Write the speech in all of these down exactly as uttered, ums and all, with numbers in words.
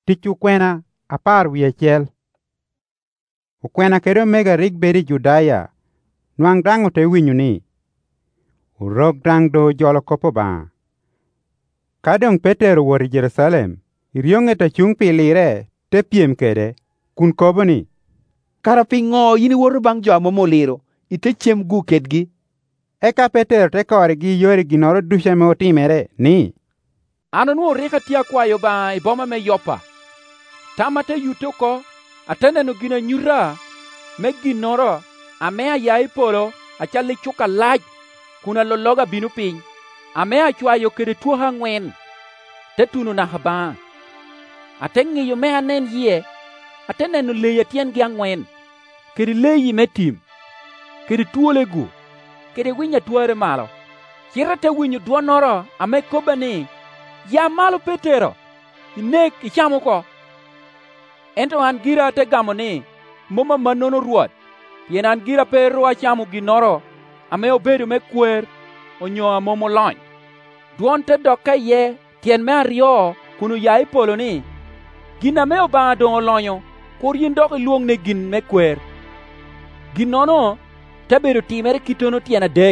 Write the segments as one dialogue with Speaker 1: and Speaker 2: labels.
Speaker 1: tic ukwena apar wie achiel. Ukwena kede omega rik bedi Judaya, nwang dang ote winyu ni. Urok dang do jolo kopo ba. Kadong Petero wori Jerusalem, irionge ta chung pilire te piem kede, kun kobo ni.
Speaker 2: Kara pingo yini woro bang jo amo moliro, ite chem gu kedgi.
Speaker 1: Eka Petero te kore gi yori ginoro dusha me otimere ni.
Speaker 3: Ano nuo rika tia kwayo ba iboma me Yopa. Tamate yuto ko, atene no gina nyura, me ginoro, amea ya ipolo, achali chuka laj, kuna lologa binu piny. Amea chwayo kede tuha ngwen, te tunu na haba. Atengi yu mea nen yie, atene no leye tien gia ngwen, kede leyi metim, kede tuole gu, kede winya tuare malo. Chira te winyu duonoro, ame koba ni, ya malo Petero, inek ichamo ko. Ento an gira te gamo ni, moma manono ruot, yen an gira pe rua chamo ginoro, ame obedo me kwer, onyo amomo lony. Duon te doka ye, tien me ario, kunu ya ipolo ni, gina me oba dongo lonyo, kur yin doka luong ne gin me kwer. Ginono, te bedo timere kitono tiena dek.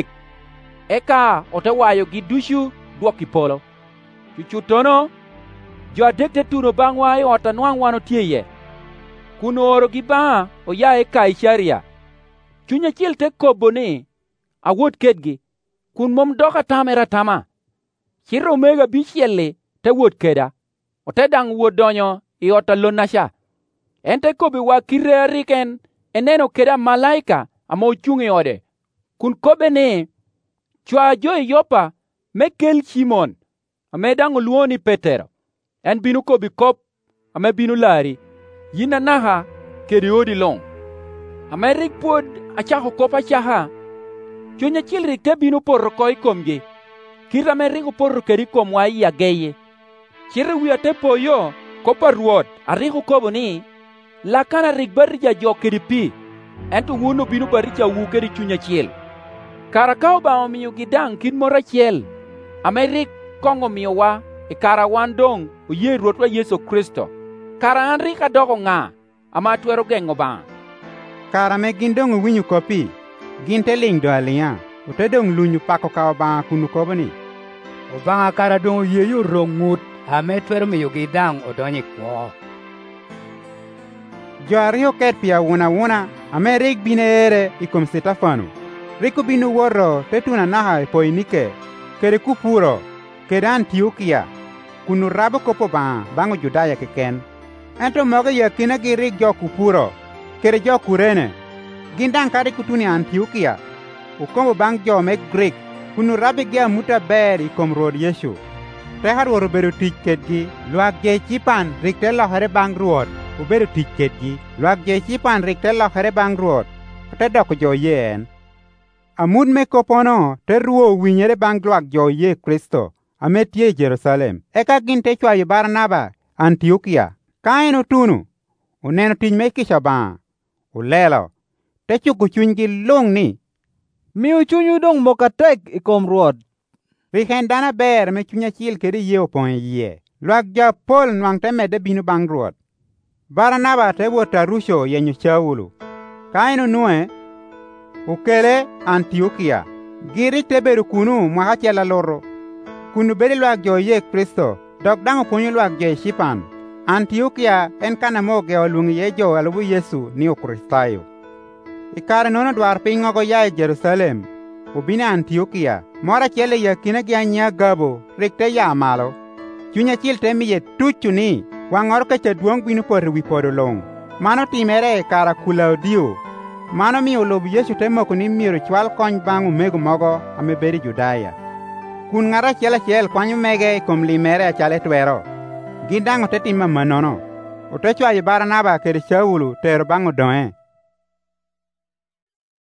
Speaker 3: Eka, ote wayo gidushu, duok ipolo. Chuchutono, jo adek te tuno bang wayo ota nwang wano tieye. Kuno oro gi ba, o ya e Kaisaria. Chunya chiel te kobo ni, awot kedgi, kun mom doka tamera tama. Chiro omega bichiele te wot keda, o te dang wot donyo i ota lonasha. Ente kobe wa kire ariken, eneno keda malaika ama ochungi ode. Kun kobe ni, chwa jo e Yopa, me kel Simon, ame dang uluoni Petero. En binu kobi kop, ame binu lari, yina naha kedi odi long. Ame rik pod achako kop achaha, chunya chil rik te binu porro koi komgi. Kira me rik porro kedi komwa iya geye. Chira wia te poyo, kopa ruot, ariku kobo ni, lakana rik barija jo kedi pi, ento wuno binu barija wu kedi chunya chil. Kara kao ba omiyo gidang kin mora chiel, ame rik kongo miyo wa, e kara wan dong uye ruotwa Yesu Kristo. Kara an rik adogo nga, ama tuero gengo ba.
Speaker 1: Kara me gindong winyu kopi, ginte ling do alia, ute dong lunyu pako kao ba kunu kobo ni.
Speaker 4: Obanga kara dong uye yu rongut, ame tuero miyo gidang odonyi kwa.
Speaker 1: Jo ario ket pia wuna wuna, ame rik bine ere ikom Stefano. Riku binu woro tetuna naha Poinike, kere Kupuro, kere Antiokia, kunu rabo kopo ba bango Judaya keken. Ento moga ya kina giri jo Kupuro, kere jo Kurene, gindang kari kutuni Antiokia, ukombo bang jo me Greek, kunu rabi gea muta beri kom rod Yesu. Tehar woro beru tiketgi, luak je chipan rikte lohere bang ruot, uberu tiketgi, luak je chipan rikte lohere bang ruot, te doko jo yen. Amud me kopono te ruo winyere bang luak jo ye Kristo, ame tie Jerusalem. Eka gin te chwa Barnaba, Antiokia. Kaino tunu, uneno tiny me kisha ba, ulelo, te chuku chunygi long ni.
Speaker 5: Miu chunyu dong mokatek ikom ruot.
Speaker 1: Riken dana ber me chunya chil kede ye opon ye. Luak ja pol nwang te mede binu bang ruot. Barnaba te wota rusho yenyu Shaulu. Kaino nue, ukele Antiokia. Giri te beru kunu mwakachela loro. Kunu beri luak jo ye Kristo, dok dango punyu luak jo Shipan. Antiokia en kana moge olungi ye jo alubu Yesu ni ukristayo. Ikare nono dwar pingo go ya Jerusalem, ubina Antiokia, mora chele ya kina gya nya gabo, rikte ya malo. Chunya chil temi ye tuchu ni, wangor ka chaduong binu por wipodo long. Mano timere kara Kulaudio. Mano mi olobu Yesu temo kuni miru chwal kony bangu megu mogo ame beri Judaya. Kun ngara chela chel kwanyu mege kom limere achale tuero. Gindango tetima manono. Utechwa Barnaba kere Shaulu tero bangu doe.